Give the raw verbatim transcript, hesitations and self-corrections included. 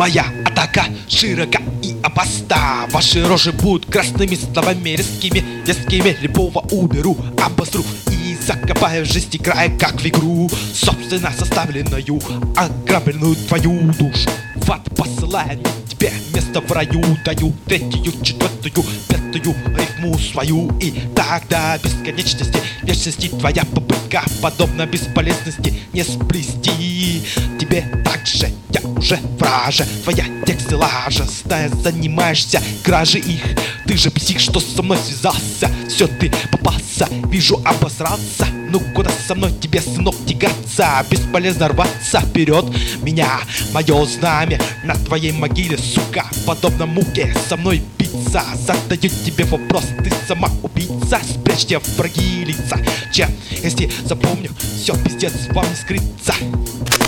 Моя атака широка и опасна. Ваши рожи будут красными словами резкими, резкими. Любого уберу, обосру и закопаю в жести края, как в игру, собственно составленную, ограбленную твою душу. В ад посылаю тебе место в раю, даю третью, четвертую, пятую рифму свою. И тогда бесконечности, вечности твоя попытка подобна бесполезности не сплести. Тебе так же, я уже враже, твоя тексты лажа, зная, занимаешься кражей их. Ты же псих, что со мной связался, все ты попался, вижу обосраться. Ну куда со мной тебе, сынок, тягаться? Бесполезно рваться вперед меня, мое знамя на твоей могиле, сука, подобно муке со мной биться. Задаю тебе вопрос, ты сама убийца, спрячьте враги лица. Чем, если запомню, все, пиздец, вам не скрыться.